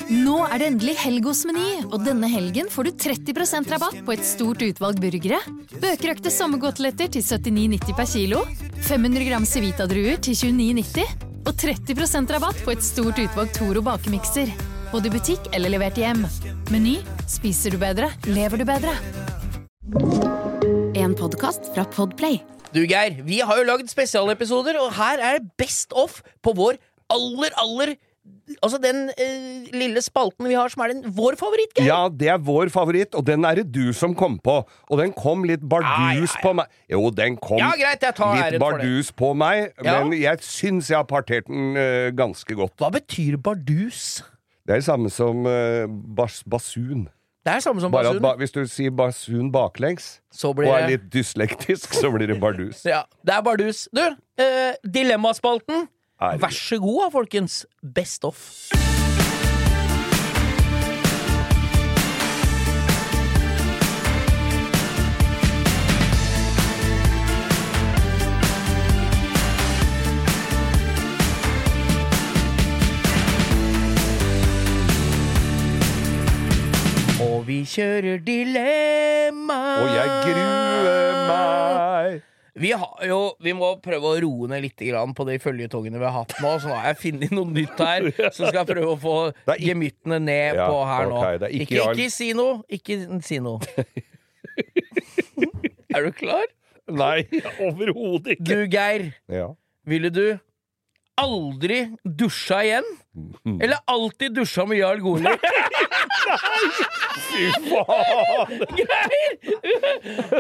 Nå det endelig helg hos Meny, og denne helgen får du 30% rabatt på et stort utvalg burgere. Bøkerakte sommergåteletter til 79,90 per kilo, 500 gram Civita-druer til 29,90, og 30% rabatt på et stort utvalg Toro bakemikser. Både i butikk eller levert hjem. Meny, spiser du bedre, lever du bedre. En podcast fra Podplay. Du Geir, vi har jo lagd spesialepisoder, og her det best of på vår aller altså den lille spalten vi har som den vår favoritt, Geir. Ja, det vår favoritt, og den det du som kom på. Og den kom litt bardus på meg. Jo, den kom greit, jeg tar litt bardus på meg, men jeg synes jeg har partert den ganske godt. Hva betyr bardus? Det det samme som basun. Det samme som Bare basun. hvis du sier basun baklengs, Så blir og litt dyslektisk, så blir det bardus. Ja, det bardus. Du, dilemmaspalten. Vær så god, folkens. Best of. Og vi kjører dilemma. Og jeg gruer meg. Vi må prøve å roe ned litt grann på de følgetogene vi har hatt nå. Så nå har jeg funnet noe nytt her, så skal jeg prøve å få gemyttene ned på her nå. Ikke si noe. Ikke si noe. Du klar? Nei, overhodet ikke. Du, Geir, ville du aldri dusja igjen? Eller alltid dusja med Jarl Goli? Nei, fy faen. Geir!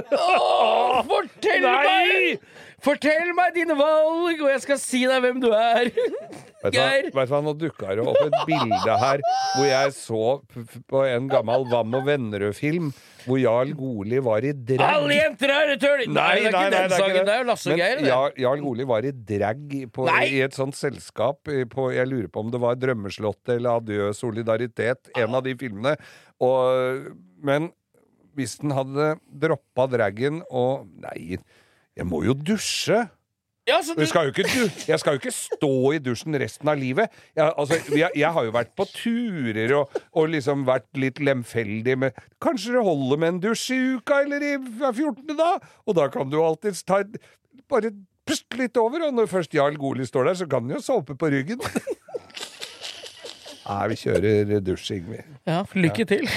Fortell meg dine valg, og jeg skal si deg hvem du Geir. Vet du hva, nå dukket det opp et bilde her hvor jeg så på en gammel Vam og Vennerød-film hvor Jarl Goli var i drag. Alle jenter return! Nei, det ikke den sangen, det jo Lasse og Geir. Men Jarl Goli var i drag i et sånt selskap jeg lurer på om det var Drømmeslottet eller Adjø Solidaritet, en av de filmene. Men hvis den hadde droppet dragen Nei, jeg må jo dusje. Jeg skal jo ikke stå i dusjen resten av livet. Jeg har jo vært på turer og liksom vært litt lemfeldig med kanskje det holder med en dusj i uka eller i 14. da, og da kan du alltid bare puste litt over, og når først Jarl Goli står der, så kan den jo såpe på ryggen. Nei, vi kjører dusjing. Ja, lykke til.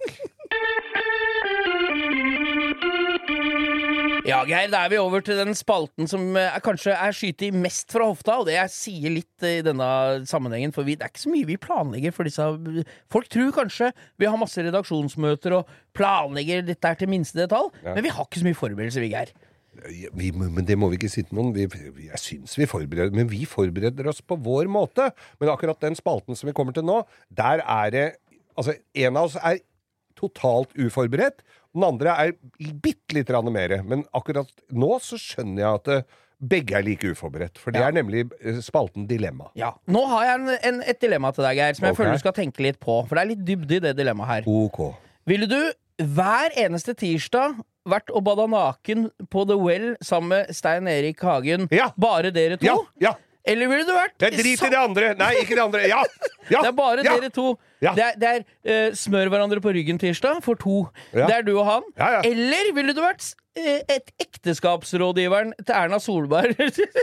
Ja, Geir, da vi over til den spalten som kanskje skytet mest fra hofta, og det jeg sier litt i denne sammenhengen, for det ikke så mye vi planlegger for disse. Folk tror kanskje vi har masse redaksjonsmøter og planlegger dette til minste detalj, men vi har ikke så mye forberedelse, vi, Geir. Men det må vi ikke si til noen. Jeg synes vi forbereder, men vi forbereder oss på vår måte. Men akkurat den spalten som vi kommer til nå, der det altså, en av oss totalt uforberedt, den andre bitte litt mer, men akkurat nå så skjønner jeg at begge like uforberedt, for det nemlig spalten dilemma. Ja, nå har jeg et dilemma til deg, Geir, som jeg føler du skal tenke litt på, for det litt dybde i det dilemmaet her. Ok. Ville du hver eneste tirsdag vært og bada naken på The Well sammen med Stein Erik Hagen, bare dere to? Ja. Eller ville du vært Jeg driter i det andre. Nei, ikke det andre. Ja. Det bare dere to. Det smør hverandre på ryggen tirsdag for to. Det du og han. Eller ville du vært et ekteskapsrådgiveren til Erna Solberg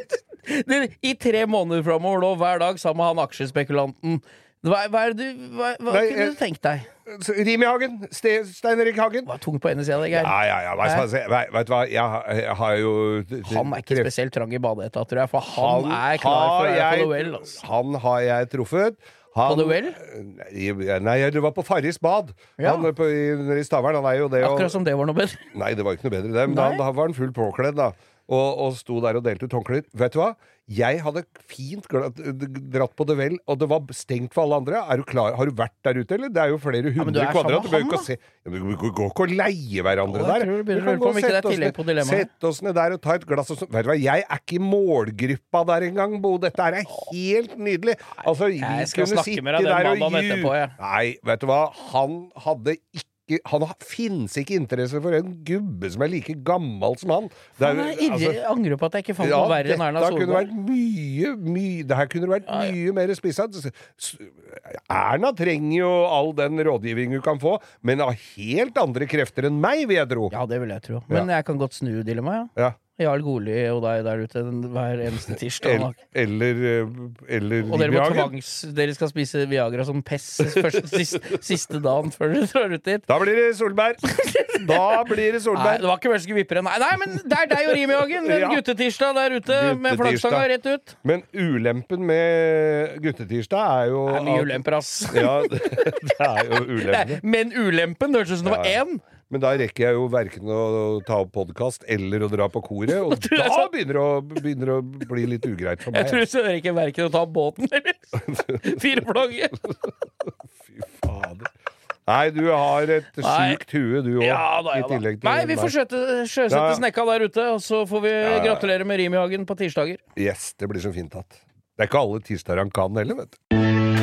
i 3 måneder fremover nå, hver dag sammen med han aksjespekulanten? Hva kunne du tenkt deg? Rimi Hagen, Stein Erik Hagen. Var tung på ene siden, Geir. Ja. Vet du hva, jeg har jo Han ikke spesielt trang i badeetta, tror jeg, for han klar for The Well. Han har jeg truffet. På The Well? Nei, det var på Farris bad. Han i Stavern, han jo det. Akkurat som det var noe bedre. Nei, det var ikke noe bedre det, men da var han full påkledd da. Og sto der og delte ut håndklær. Vet du hva? Jeg hadde fint dratt på The Well, og det var stengt for alle andre. Du klar? Har du vært der ute, eller? Det jo flere 100 kvadrat. Du går ikke og leie hverandre der. Jeg tror du begynner å lure på om ikke det tillegg på dilemmaet. Sett oss ned der og ta et glass. Vet du hva? Jeg ikke i målgruppa der engang, Bo. Dette helt nydelig. Altså, jeg skal snakke med deg den mandagen etterpå, Nei, vet du hva? Han hadde ikke finnes ikke interesse for en gubbe som like gammel som han. Jeg angrer på at jeg ikke fant noe verre enn Erna Solberg. Det her kunne vært mye mer spisset. Erna trenger jo all den rådgivning hun kan få, men av helt andre krefter enn meg, vil jeg tro. Ja, det vil jeg tro. Men jeg kan godt snu dilemmaet, ja. Jarl Goli og deg der ute hver eneste tirsdag. Eller og dere skal spise Viagra som pess siste dagen før dere drar ut dit. Da blir det Solberg. Nei, det var ikke mørske vippere. Nei, men det deg og Rimi-Hagen. En guttetirsdag der ute med flaggstanga rett ut. Men ulempen med guttetirsdag jo det mye ulemper, ass. Ja, det jo ulempen. Men ulempen, det høres ut som det var én. Men da rekker jeg jo hverken å ta opp podcast eller å dra på koret, og da begynner å bli litt ugreit for meg. Jeg tror så rekker hverken å ta opp båten eller 4 flagget. Fy fader. Nei, du har et sykt hue, du også. Ja, i tillegg til vi får sjøsette snekka der ute, og så får vi gratulere med Rimi-Hagen på tirsdager. Yes, det blir så fint at. Det ikke alle tirsdager han kan heller, vet du.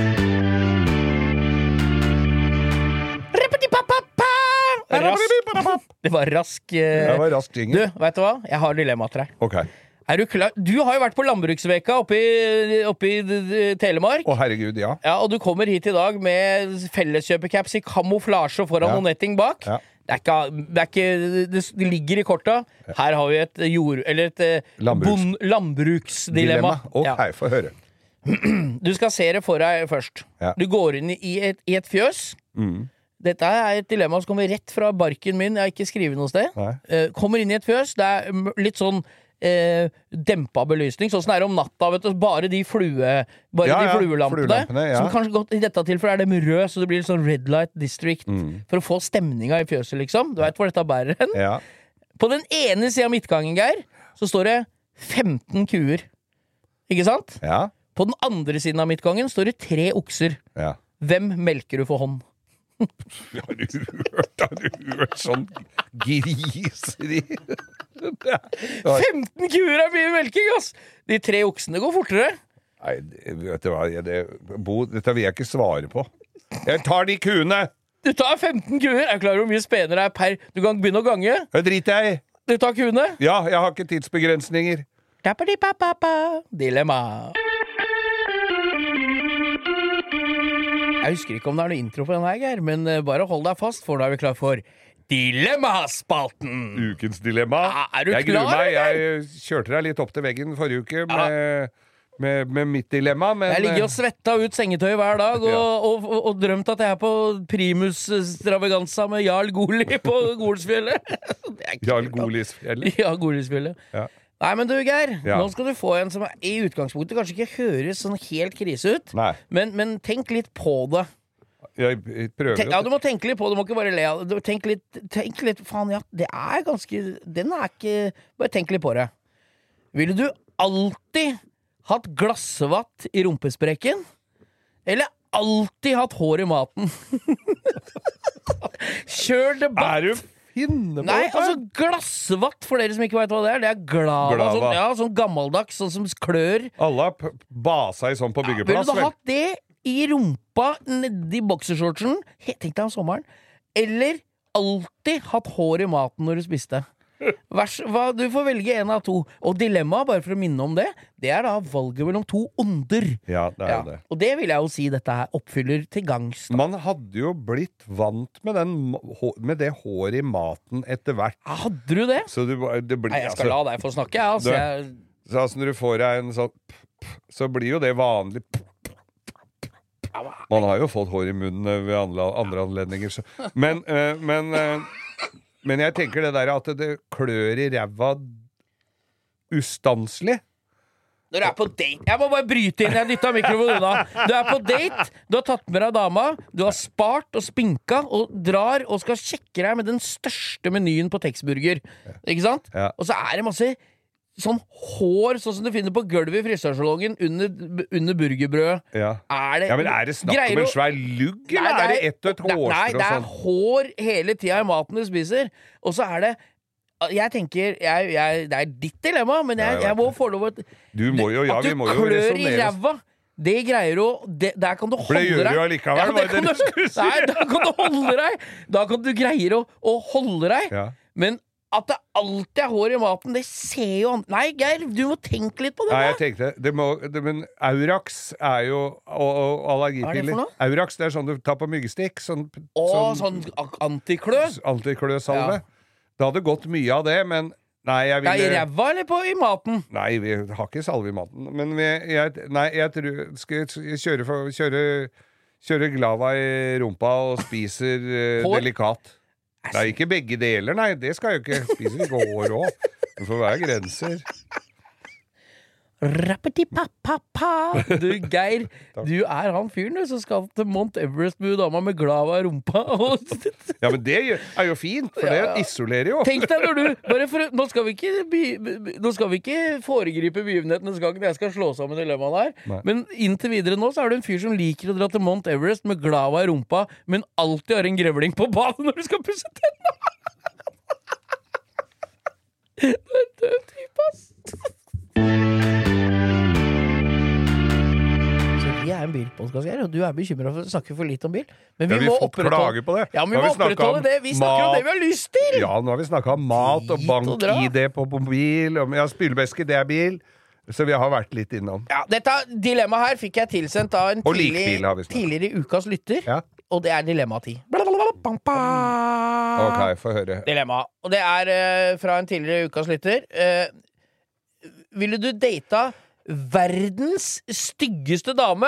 Det var rask jingle. Du, vet du hva? Jeg har dilemma til deg. Ok. Er du klar? Du har jo vært på landbruksveka oppe i Telemark. Å, herregud, ja. Ja, og du kommer hit i dag med felleskjøpecaps i kamuflasje foran og netting bak. Ja. Det ligger i korta. Her har vi et landbruksdilemma. Ok, få høre. Du skal se det for deg først. Ja. Du går inn i et fjøs. Dette et dilemma som kommer rett fra barken min. Jeg har ikke skrevet noe sted. Kommer inn i et fjøs. Det litt sånn dempa belysning. Sånn som det om natta, vet du. Bare de fluelampene. Som kanskje godt, i dette tilfellet dem rød, så det blir sånn red light district. For å få stemninga i fjøset, liksom. Du vet hvor dette bærer hen? Ja. På den ene siden av midtgangen, Geir, så står det 15 kuer. Ikke sant? Ja. På den andre siden av midtgangen står det 3 okser. Ja. Hvem melker du for hånd? Har du hørt sånn griseri? 15 kuer mye melking, ass! De 3 oksene går fortere. Nei, vet du hva, dette vil jeg ikke svare på. Jeg tar de kuene! Du tar 15 kuer! Er du klar over hvor mye spenere per? Du kan begynne å gange. Det driter jeg i. Du tar kuene? Ja, jeg har ikke tidsbegrensninger. Dilemma. Jeg husker ikke om det noe intro på den her, Geir, men bare hold deg fast, for da vi klar for Dilemmaspalten! Ukens dilemma. Ja, du klar? Jeg kjørte deg litt opp til veggen forrige uke med mitt dilemma. Men jeg ligger og svetta ut sengetøy hver dag og drømt at jeg på primus stravaganza med Jarl Goli på Golsfjellet. Jarl Golisfjellet? Ja, Golisfjellet. Ja. Nei, men du, Geir, nå skal du få en som i utgangspunktet kanskje ikke høres sånn helt krise ut, men tenk litt på det. Jeg prøver du må tenke litt på det, du må ikke bare le av det. Tenk litt, faen, ja, det ganske, den ikke, bare tenk litt på det. Ville du alltid hatt glassvatt i rumpesprekken? Eller alltid hatt hår i maten? Kjør debatt! Nei, altså glassvatt, for dere som ikke vet hva det er glava. Sånn gammeldags, sånn som klør. Alle har basa i sånn på byggeplass. Vil du hatt det i rumpa nedi boksershortsen, tenk deg om sommeren, eller alltid hatt hår i maten når du spiste? Du får velge en av 2. Og dilemmaet, bare for å minne om det da valget mellom 2 onder. Ja, det det. Og det vil jeg jo si dette her oppfyller til gangs. Man hadde jo blitt vant med det håret i maten etter hvert. Hadde du det? Så Nei, jeg skal la deg få snakke, så når du får deg en sånn så blir jo det vanlig. Man har jo fått hår i munnen ved andre anledninger. Men jeg tenker det der at det klør i ræva ustanselig. Når du på date. Jeg må bare bryte inn, jeg dyttet mikrofonen unna. Du på date, du har tatt med deg dama, du har spart og spinka og drar og skal sjekke deg med den største menyen på Texburger. Ikke sant? Ja. Og så det masse sånn hår, sånn som du finner på gulvet i frisørsalongen under burgerbrødet. Ja. Men det snakk om en svær lugg, eller det ett og et hårstrå? Nei, det hår hele tida i maten du spiser. Og så det jeg tenker, det ditt dilemma, men jeg må få lov at vi må jo klør i ræva. det greier du der kan du holde deg. Det gjør du allikevel. Nei, da kan du holde deg. Da kan du greie å holde deg. Ja. Men at det alltid er hår i maten, det ser jo Nei, Geir, du må tenke litt på det. Nei, jeg tenkte men Aurax er jo og allergipiller. Hva er det for noe? Aurax, det er sånn du tar på myggestikk. Sånn antiklø? Antikløsalve. Ja. Det hadde gått mye av det, men nei, jeg ville... Ja, i ræva eller i maten? Nei, vi har ikke salve i maten. Men jeg tror skal kjøre glava i rumpa og spiser delikat. Nei, ikke begge deler, nei. Det skal jeg ikke. Spiser ikke hår også. Det får være grenser. Rappeti-pa-pa-pa. Du, Geir, du er han fyren som skal til Mount Everest med dama med glava i rumpa. Ja, men det er jo fint, for det isolerer jo. Tenk deg når du nå skal vi ikke foregripe begivenheten neste gang jeg skal slå sammen dilemmaen her. Nei. Men inntil videre nå så er du en fyr som liker å dra til Mount Everest med glava i rumpa, men alltid har en grevling på badet når du skal pusse tennene. Du er en død type, ass. Vi er en bilpodcast her, og du er bekymret for å snakke for litt om bil. Men vi må klage på det. Ja, men vi må opprettholde det. Vi snakker om det vi har lyst til. Ja, nå har vi snakket om mat og bank-ID på bil. Ja, spylevæske, det er bil. Så vi har vært litt innom. Ja, dette dilemmaet her fikk jeg tilsendt av en tidligere ukas lytter. Ja. Og det er dilemma 10. Ok, få høre. Dilemma. Og det er fra en tidligere ukas lytter. Ville du data verdens styggeste dame?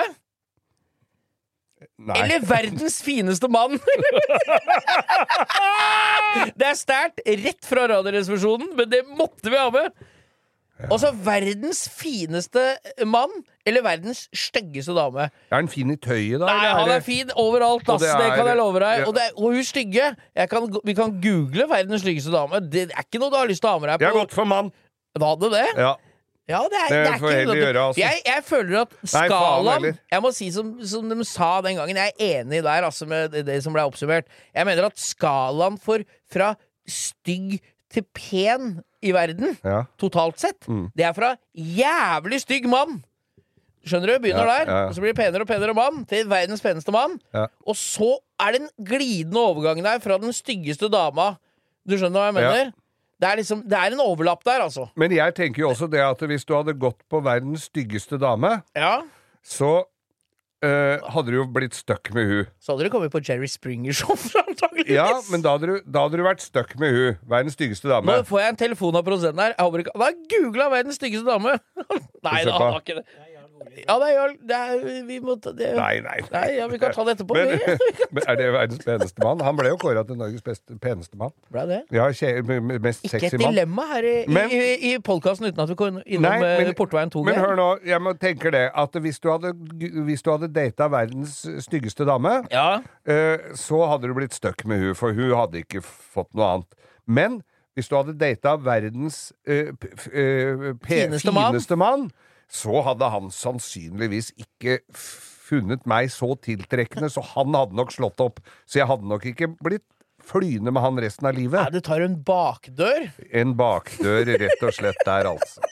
Nei. Eller verdens fineste mann? Det er sterkt, rett fra radioresepsjonen, men det måtte vi ha med. Ja. Og så verdens fineste mann eller verdens styggeste dame. Er han fin i tøyet da? Nei, han er fin overalt, ass, det kan jeg love deg. Ja. Og hun stygge, vi kan google verdens styggeste dame. Det er ikke noe du har lyst til å ha med deg på. Jeg har gått for mann. Da hadde det? Ja. Ja, det er får heller gjøre, altså. Jeg føler at skalaen jeg må si som de sa den gangen. Jeg er enig der, altså, med det som ble oppsummert. Jeg mener at skalaen fra stygg til pen i verden, totalt sett, det er fra jævlig stygg mann. Skjønner du? Begynner der, og så blir det penere og penere mann til verdens peneste mann. Og så er det en glidende overgang der fra den styggeste dama. Du skjønner hva jeg mener? Det er en overlapp der, altså. Men jeg tenker jo også det at hvis du hadde gått på verdens styggeste dame, så hadde du jo blitt stuck med hun. Så hadde du kommet på Jerry Springer Show, antageligvis. Ja, men da hadde du vært stuck med hun. Verdens styggeste dame. Nå får jeg en telefon av produsenten her. Da googlet jeg verdens styggeste dame. Nei, da var ikke det. Ja, vi må ta det. Nei, vi kan ta det etterpå. Men er det verdens peneste mann? Han ble jo kåret til Norges peneste mann. Ble det? Ja, mest sexy mann. Ikke et dilemma her i podcasten uten at vi går innom Portveien 2. Men hør nå, jeg må tenke det at hvis du hadde datet verdens styggeste dame, så hadde du blitt stuck med hun, for hun hadde ikke fått noe annet. Men hvis du hadde datet verdens fineste mann, så hadde han sannsynligvis ikke funnet meg så tiltrekkende, så han hadde nok slått opp. Så jeg hadde nok ikke blitt flyende med han resten av livet. Nei, du tar en bakdør? En bakdør, rett og slett der, altså.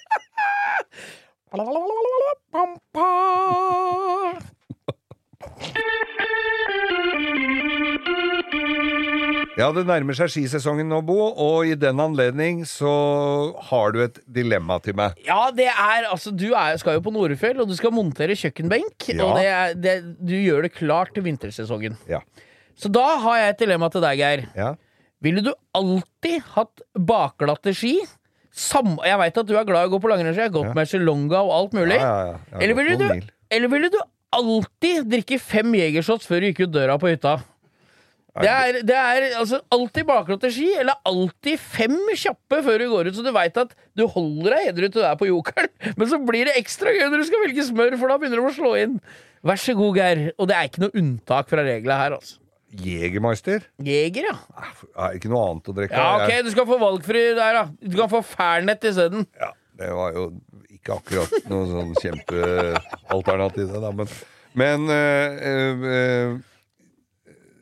Ja, det nærmer seg skisesongen nå, Bo, og i den anledning så har du et dilemma til meg. Ja, det er, altså, du skal jo på Norefjell, og du skal montere kjøkkenbenk, og du gjør det klart til vintersesongen. Ja. Så da har jeg et dilemma til deg, Geir. Ja. Ville du alltid hatt bakglatte ski? Jeg vet at du er glad i å gå på langrennsski, jeg har gått med Sjelonga og alt mulig. Eller ville du alltid drikke 5 jegershots før du gikk ut døra på hytta? Det er altså alltid bakglatte ski, eller alltid 5 kjappe før du går ut, så du vet at du holder deg edru til du er på jokeren, men så blir det ekstra gøy når du skal velge smør, for da begynner du å slå inn. Vær så god, Geir. Og det er ikke noe unntak fra reglene her, altså. Jegermeister? Jeger, ja. Er ikke noe annet å drikke. Ja, ok, du skal få valgfri der, da. Du kan få Fernet i stedet. Ja, det var jo ikke akkurat noe sånn kjempealternativ, da, men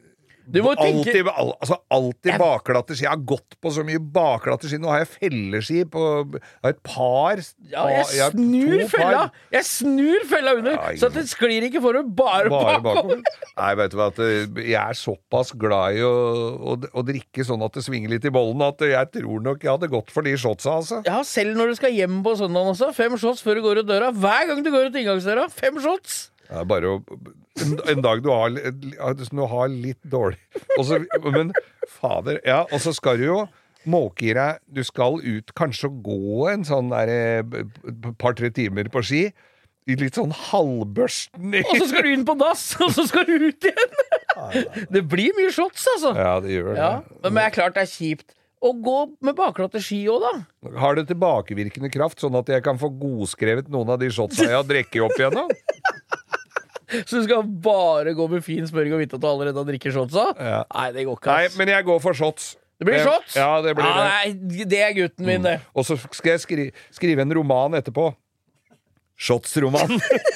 Du må tenke... Alltid bakglatte ski. Jeg har gått på så mye bakglatte ski. Nå har jeg felleski på et par. Ja, jeg snur fella under, så at det sklir ikke for å bare bakover. Nei, vet du hva, jeg er såpass glad i å drikke sånn at det svinger litt i bollen, at jeg tror nok jeg hadde gått for de shotsa, altså. Ja, selv når du skal hjem på søndagen også. 5 shots før du går ut døra. Hver gang du går ut inngangsdøra, 5 shots. Ja, bare en dag du har litt dårlig. Men fader, ja, og så skal du jo måke i deg, du skal ut kanskje gå en sånn der par-tre timer på ski, i litt sånn halvbørsten. Og så skal du inn på dass, og så skal du ut igjen. Det blir mye shots, altså. Ja, det gjør det. Ja, men det er klart det er kjipt. Og gå med bakglatte ski også, da. Har det tilbakevirkende kraft, sånn at jeg kan få godskrevet noen av de shotsa jeg har drukket opp igjen da? Så du skal bare gå med fin smøring og vite at du allerede har drikket shotsa? Ja. Nei, det går ikke. Nei, men jeg går for shots. Det blir shots? Ja, det blir det. Nei, det er gutten min, det. Og så skal jeg skrive en roman etterpå. Shots-roman.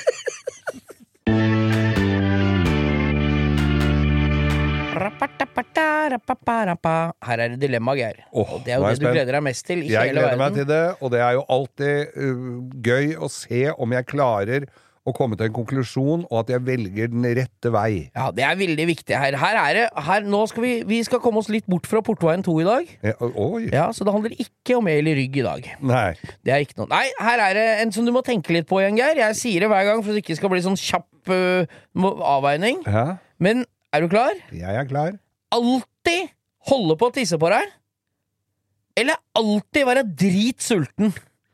Her er det dilemma, Geir. Og det er jo det du gleder deg mest til i hele verden. Jeg gleder meg til det, og det er jo alltid gøy å se om jeg klarer å komme til en konklusjon, og at jeg velger den rette vei. Ja, det er veldig viktig her. Nå skal vi skal komme oss litt bort fra Portveien 2 i dag. Ja, så det handler ikke om el i rygg i dag. Nei. Det er ikke noe. Nei, her er det en som du må tenke litt på igjen, Geir. Jeg sier det hver gang, for det ikke skal bli sånn kjapp avveining. Ja. Men, er du klar? Jeg er klar. Alltid holde på å tisse på deg, eller alltid være dritsulten?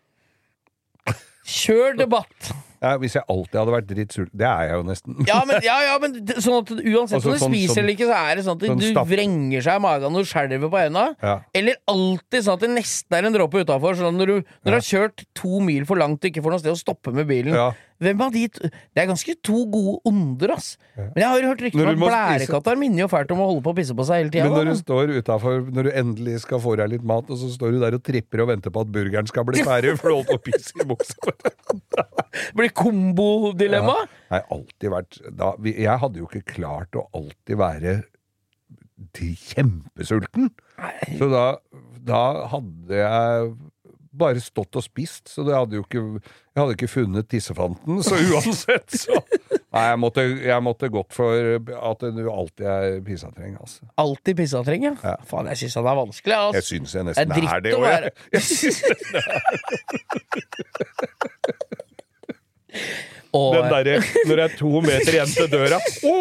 Kjør debatt. Ja, hvis jeg alltid hadde vært dritsulten. Det er jeg jo nesten. Ja, men sånn at uansett om du spiser eller ikke, så er det sånn at du vrenger seg i magen og skjelver på øynene. Ja. Eller alltid sånn at det nesten er en dråpe utenfor. Sånn at når du har kjørt 2 mil for langt og ikke får noe sted å stoppe med bilen. Ja. Hvem av de Det er ganske 2 gode onder, ass. Men jeg har hørt rykter om at blærekatter minner jo fælt om å holde på å pisse på seg hele tiden. Men når du står utenfor, når du endelig skal få deg litt mat, og så står du der og tripper og venter på at burgeren skal bli ferdig, for du holder på å pisse i buksa. Det blir kombo-dilemma. Ja, jeg hadde jo ikke klart å alltid være kjempesulten. Så da hadde jeg bare stått og spist, så jeg hadde ikke funnet tissefanten, så uansett så nei, jeg måtte gått for at du alltid er pissatreng, altså. Alltid pissatreng, ja? Faen, jeg synes det er vanskelig, altså. Jeg synes jeg nesten er det også, jeg synes det den derre, når det er 2 meter igjen til døra.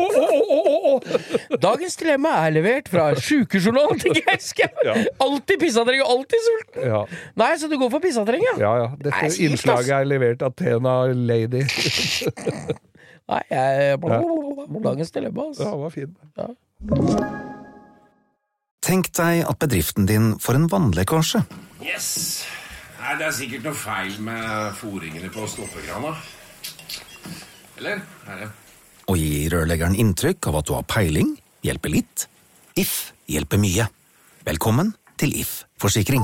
Dagens dilemma er levert fra Sjukejournalen til Geir Skau. Alltid pissatreng og alltid sulten. Ja. Nei, så du går for pissatreng, ja? Ja. Dette innslaget er levert av Tena Lady. Nei, dagens dilemma, altså. Ja, det var fint. Ja. Tenk deg at bedriften din får en vannlekkasje. Yes! Nei, det er sikkert noe feil med foringene på stoppekrana. Eller? Og gi rørleggeren inntrykk av at du har peiling, hjelper litt. If hjelper mye. Velkommen til If Forsikring.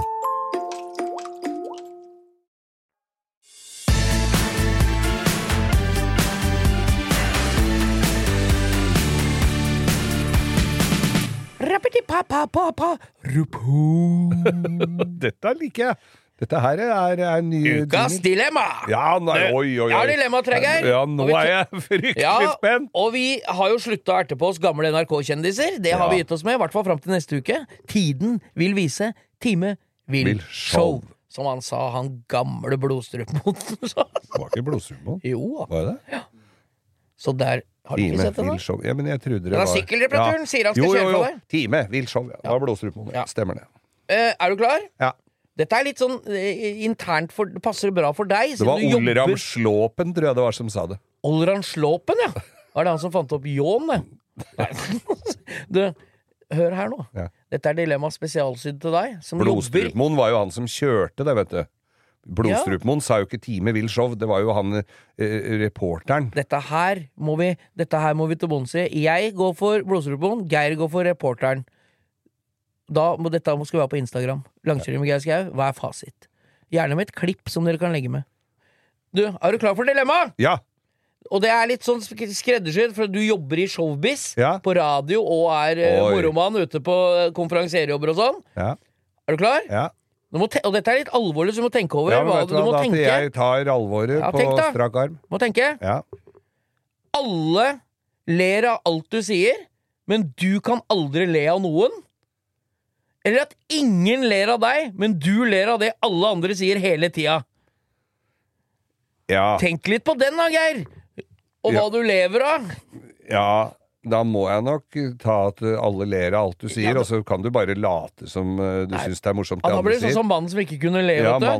Dette liker jeg. Dette her er ny Ukas dilemma! Ja, oi. Ja, dilemmatregger. Ja, nå er jeg fryktelig spent. Og vi har jo sluttet å erte på oss gamle NRK-kjendiser. Det har vi gitt oss med, i hvert fall frem til neste uke. Tiden vil vise, time vil show. Som han sa, han gamle Blodstrupmoen. Det var ikke Blodstrupmoen? Jo. Var det? Ja. Så der har du ikke sett det da? Ja, men jeg trodde det var... Den sykkelreparatøren sier han skal kjøre for deg. Time vil show, ja. Det var Blodstrupmoen, stemmer det. Er du klar? Ja. Dette er litt sånn internt, det passer bra for deg. Det var Olram Slåpen, tror jeg det var som sa det. Olram Slåpen, ja. Var det han som fant opp Jån, det? Du, hør her nå. Ja. Dette er dilemma spesialsydd til deg. Blodstrupmoen var jo han som kjørte det, vet du. Blodstrupmoen sa jo ikke time vil show, det var jo han reporteren. Dette her må vi til bunns i. Jeg går for Blodstrupmoen, Geir går for reporteren. Dette skal være på Instagram. Langkjøring med Geir Skau. Hva er fasit? Gjerne med et klipp som dere kan legge med. Du, er du klar for dilemma? Ja. Og det litt sånn skreddersydd, for du jobber i showbiz på radio og moroman ute på konferansierjobber og sånn. Ja. Du klar? Ja. Og dette litt alvorlig, så du må tenke over hva du må tenke. Jeg tar alvoret på strak arm. Må tenke. Ja. Alle ler av alt du sier, men du kan aldri le av noen. Eller at ingen ler av deg, men du ler av det alle andre sier hele tida. Ja. Tenk litt på den da, Geir. Og hva du lever av. Ja, da må jeg nok ta at alle ler av alt du sier, og så kan du bare late som du synes det morsomt det da andre blir det sier. sånn som mannen som ikke kunne le, ja, vet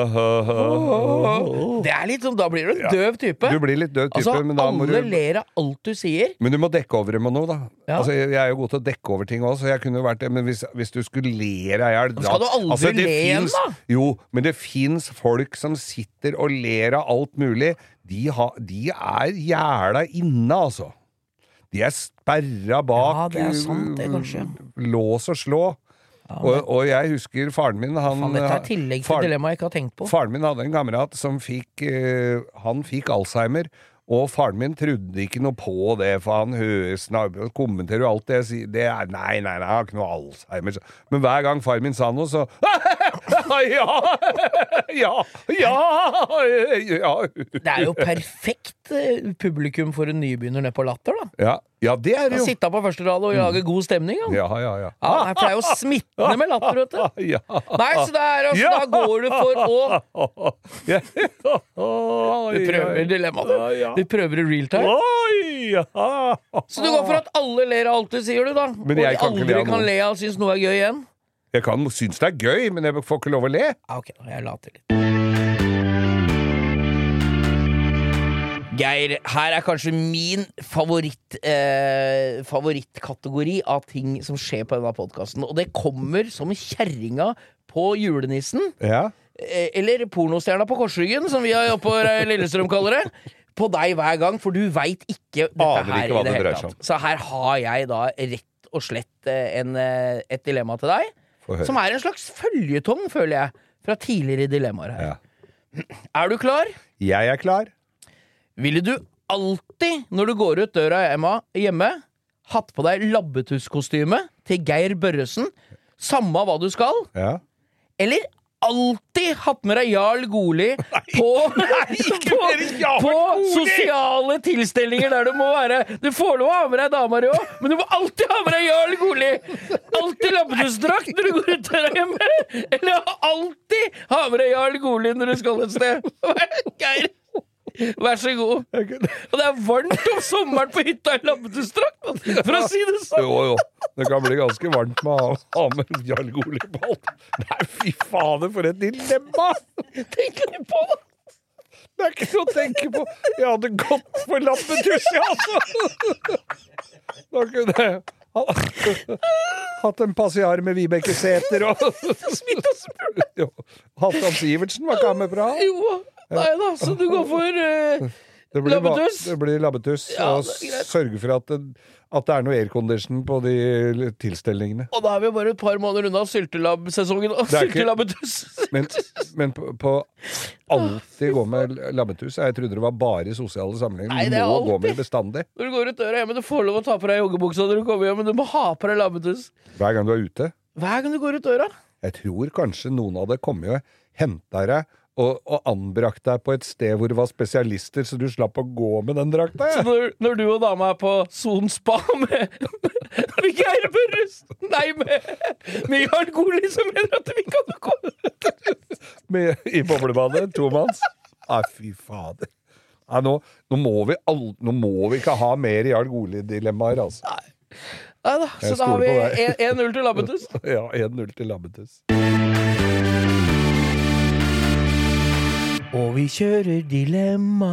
du. Det litt sånn, da blir du en døv type. Du blir litt døv type, altså, men da må du... alle ler av alt du sier. Men du må dekke over det med noe, da. Ja. Altså, jeg jo god til å dekke over ting også, så jeg kunne jo vært det, men hvis du skulle le av hjel, da... Skal du aldri le igjen, da? Jo, men det finnes folk som sitter og ler av alt mulig. De jævla inne, altså. De sperra bak sant, det, lås og slå. Og jeg husker faren min dette tillegg til dilemma jeg ikke har tenkt på. Faren min hadde en kamerat som fikk Alzheimer. Og faren min trodde ikke noe på det, for han kommenterer jo alt det jeg sier. Nei, han har ikke noe Alzheimer. Men hver gang faren min sa noe, så ja. Det jo perfekt publikum for en nybegynner ned på Latter, da. Ja, det det jo. Sitte på første rad og lage god stemning, da. Ja. For det jo smittende med latter, vet du. Ja. Nei, så da går du for å Du prøver dilemmaet, du. Du prøver i real time. Så du går for at alle ler av alt du sier, du, da. Men jeg og aldri kan le av synes noe gøy igjen. Jeg kan synes det gøy, men jeg får ikke lov å le. Ok, jeg later litt. Geir, her kanskje min favorittkategori av ting som skjer på denne podcasten. Og det kommer som kjerringa på julenissen. Ja. Eller pornostjerna på korsryggen, som vi oppe på Lillestrøm kaller det. På deg hver gang, for du vet ikke dette her i det hele tatt. Så her har jeg da rett og slett et dilemma til deg. Som en slags føljetong, føler jeg, fra tidligere dilemmaer her. Ja. Du klar? Jeg klar. Ville du alltid, når du går ut døra hjemme, hatt på deg labbetusskostyme til Geir Børresen, samme hva du skal? Ja. Eller alltid hatt med deg Jarl Goli på sosiale tilstelninger der du må være. Du får lov å ha med deg damer jo, men du må alltid ha med deg Jarl Goli. Alltid labbetussdrakt når du går ut døra hjemme. Eller alltid ha med deg Jarl Goli når du skal et sted. Geir, vær så god. Og det varmt om sommeren på hytta i labbetussdrakt, for å si det sånn. Jo. Det kan bli ganske varmt med å ha med Jarl Goli på alt. Nei, fy fader, for et dilemma! Tenk litt på det. Det ikke noe å tenke på. Jeg hadde gått for labbetuss, altså. Da kunne jeg hatt en passiar med Vibeke Sæther og Halvdan Sivertsen var ikke med fra. Jo, nei da, så du går for labbetuss. Det blir labbetuss, og sørge for at det noe aircondition på de tilstelningene. Og da vi bare et par måneder unna syltelabb-sesongen og syltelabbetuss. Men på alltid gå med labbetuss. Jeg trodde det var bare i sosiale sammenhenger. Nei, du må gå med bestandig. Når du går ut døra hjemme, du får lov å ta på deg joggebuksa når du kommer hjem, men du må ha på deg labbetuss. Hver gang du ute? Hver gang du går ut døra. Jeg tror kanskje noen av det kommer jo hentet deg og anbrakt deg på et sted hvor det var spesialister, så du slapp å gå med den drakta. Så når du og dama på Son Spa med Geir Børresen, nei, med Jarl Goli, så mener at vi kan komme i boblebadet, tomanns. Nei, fy fader. Nei, nå må vi ikke ha mer Jarl Goli-dilemmaer, altså. Nei da, så da har vi 1-0 til labbetuss. Ja, 1-0 til labbetuss. Og vi kjører dilemma.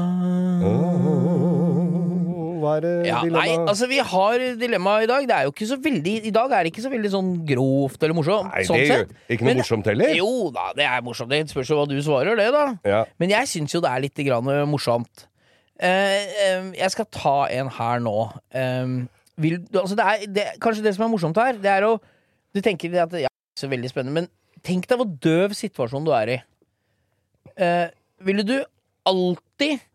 Hva det dilemma? Nei, altså vi har dilemma i dag. Det jo ikke så veldig, i dag det ikke så veldig sånn grovt eller morsomt. Nei, det er ikke noe morsomt heller. Jo da, det morsomt. Det spørs jo hva du svarer det da. Ja. Men jeg synes jo det litt grann morsomt. Jeg skal ta en her nå. Altså kanskje det som morsomt her, det å du tenker at det så veldig spennende, men tenk deg hvor døv situasjon du i. Ville du alltid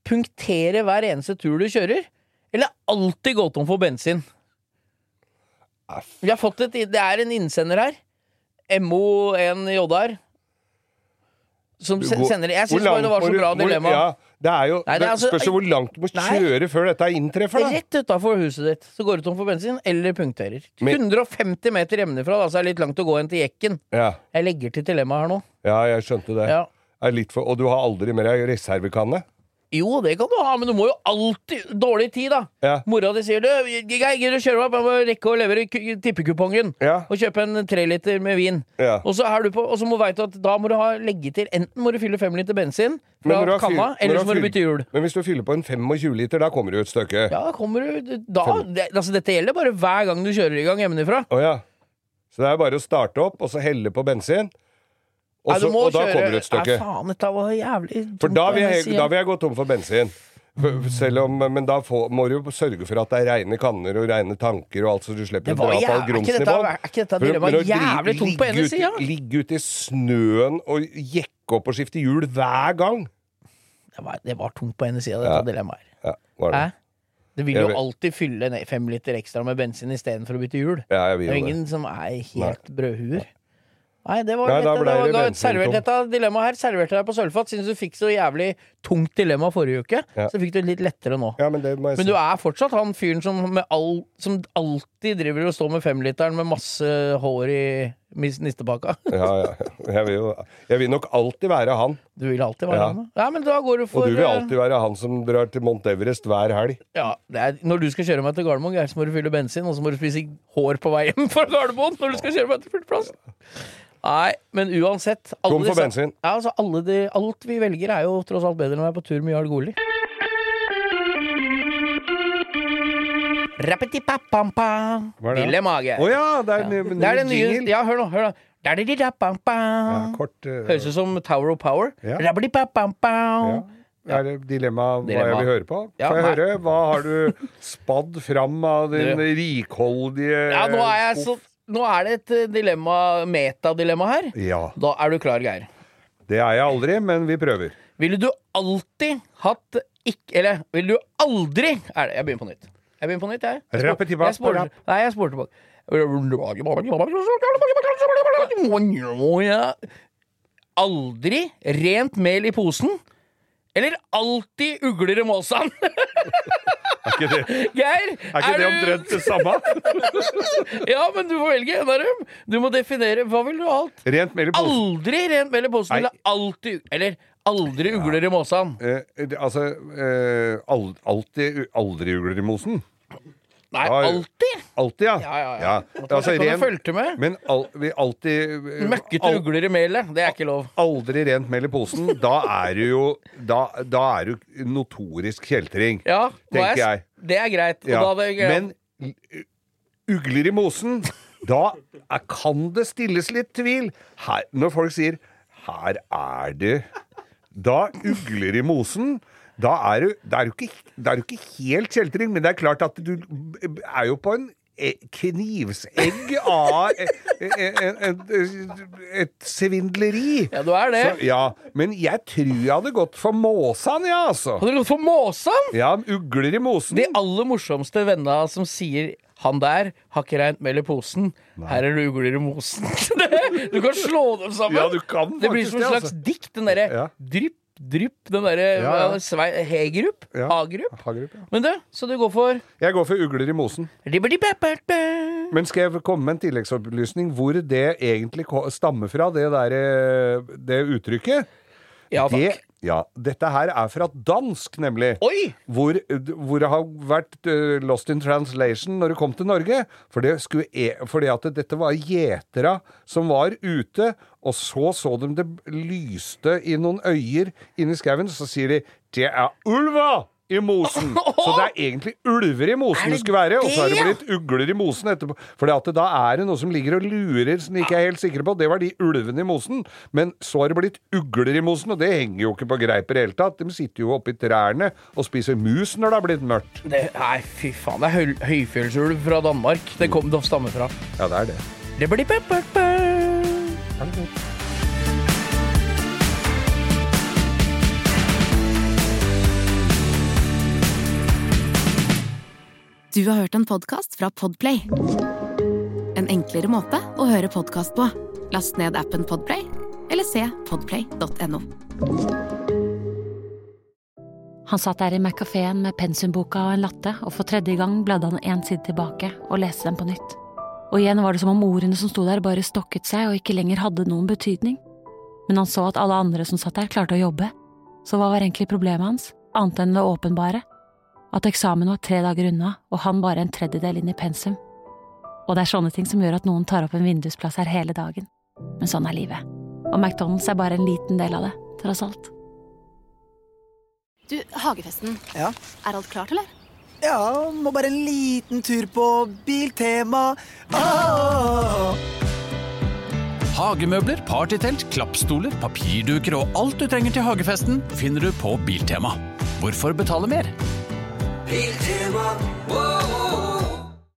punktere hver eneste tur du kjører, eller alltid gå tom for bensin? Vi har fått det er en innsender her, MO1JR, som sender det. Jeg synes bare det var så bra dilemma. Ja, det er jo, det spørs jo hvor langt du må kjøre før dette inntreffer da. Rett utenfor huset ditt, så går du tom for bensin, eller punkterer. 150 meter hjemmefra, da, så er det litt langt å gå inn til jekken. Ja. Jeg legger til dilemma her nå. Ja, jeg skjønte det. Ja. Og du har aldri mer reservekanne? Jo, det kan du ha, men du må jo alltid dårlig tid, da. Ja. Mora di sier, Geir, du kjører opp, jeg må rekke å levere tippekupongen og kjøpe en 3 liter med vin. Ja. Og så må du vite at da må du legge til, enten må du fylle 5 liter bensin fra kanna, eller så må du bytte hjul. Men hvis du fyller på en 25 liter, da kommer du et stykke. Ja, da kommer du, dette gjelder bare hver gang du kjører I gang hjemmefra. Ja. Så det er bare å starte opp, og så helle på bensin. Og da kommer det et stykke. Faen, dette var jævlig. For da vil jeg gå tom for bensin. Men da må du jo sørge for at det rene kanner og rene tanker og alt, så du slipper å dra på all grumsen I bånn. Er ikke dette dilemmaet jævlig tungt på ene siden? Ligge ute I snøen og jekke opp og skifte hjul hver gang. Det var tungt på ene siden, dette dilemmaet. Ja, var det. Det vil jo alltid fylle 5 liter ekstra med bensin I stedet for å bytte hjul. Ja, jeg vil det ingen som helt brødhuer. Nei, det var servert dette dilemmaet her. Serverte deg på sølvfat. Synes du fikk så jævlig tungt dilemma forrige uke, så fikk du litt lettere nå. Ja, men du fortsatt han fyren som alltid driver og står med 5-literen med masse hår I nistepakka. Ja. Jeg vil nok alltid være han. Du vil alltid være han? Ja, men da går du for... Og du vil alltid være han som drar til Mount Everest hver helg. Ja, når du skal kjøre meg til Gardermoen, så må du fylle bensin, og så må du spise hår på vei hjem fra Gardermoen når du skal kjøre meg til flyplass. Nei, men uansett tom for bensin. Ja, altså alt vi velger jo tross alt bedre når vi på tur med Jarl Goli. Rappeti-pa-pam-pa Lille mage. Åja, det den nye. Ja, hør nå Da-di-di-da-pam-pa kort Høres ut som Tower of Power. Rappeti-pa-pam-pa Er det dilemma hva jeg vil høre på? Får jeg høre? Hva har du spadd fram av din rikholdige Ja, nå det et metadilemma her. Ja. Da du klar, Geir. Det jeg aldri, men vi prøver. Ville du alltid hatt Eller, ville du aldri Jeg begynner på nytt. Jeg. Jeg spurte på. Aldri rent mel I posen, eller alltid ugler I måsen? Geir, ikke det omtrent det samme? Ja, men du får velge en av dem. Du må definere, hva vil du ha alt? Rent mel I posen. Aldri rent mel I posen, eller alltid, eller aldri ugler I måsen. Aldri ugler I mosen. Nei, alltid? Alltid, ja. Altså, kan du følge med? Men vi alltid møkkete ugler I melet, det ikke lov. Aldri rent mel I posen. Da du jo Da du notorisk kjeltring. Ja, tenker jeg. Det greit. Ja. Men ugler I mosen, da kan det stilles litt tvil. Når folk sier her det da ugler I mosen, da du ikke helt kjeltring, men det klart at du jo på en knivsegg av et svindleri. Ja, du det. Så, ja, men jeg tror jeg hadde gått for måsen, ja, altså. Hadde du gått for måsen? Ja, ugler I mosen. De aller morsomste vennene som sier han der har ikke rent mel I posen. Nei. Her det ugler I mosen. Du kan slå dem sammen. Ja, du kan faktisk. Det blir som en slags dikt, den der drypp, den der Hegrup? Hagerup? Hagerup, ja. Men så du går for? Jeg går for ugler I mosen. Men skal jeg komme med en tilleggsopplysning hvor det egentlig stammer fra, det uttrykket? Ja, takk. Dette her fra dansk, nemlig. Oi! Hvor det har vært lost in translation når det kom til Norge. Fordi at dette var gjetera som var ute, og så de det lyste I noen øyer inne I skauen, så sier de, det ulva I mosen. Så det egentlig ulver I mosen det skulle være, og så det blitt ugler I mosen etterpå. Fordi at da det noe som ligger og lurer, som de ikke helt sikre på. Det var de ulvene I mosen. Men så det blitt ugler I mosen, og det henger jo ikke på greip I hele tatt. De sitter jo oppe I trærne og spiser mus når det blitt mørkt. Nei, fy faen, det høyfjellsulv fra Danmark. Det kom det å stamme fra. Ja, det det. Det blir Du har hørt en podcast fra Podplay. En enklere måte å høre podcast på. Last ned appen Podplay, eller se podplay.no. Han satt der i Mac-caféen med pensumboka og en latte, og for tredje gang bladde han en side tilbake og leste den på nytt. Og igjen var det som om ordene som sto der bare stokket seg og ikke lenger hadde noen betydning. Men han så at alle andre som satt der klarte å jobbe. Så hva var egentlig problemet hans, annet enn det åpenbare? At eksamen var 3 dager unna, og han bare en tredjedel inn i pensum. Og det er sånne ting som gjør at noen tar opp en vindusplass her hele dagen. Men sånn er livet. Og McDonald's er bare en liten del av det, tross alt. Du, hagefesten. Ja? Er alt klart, eller? Ja, må bare en liten tur på Biltema. Hagemøbler, partytelt, klappstoler, papirduker og alt du trenger til hagefesten finner du på Biltema. Hvorfor betale mer? Biltema, wow.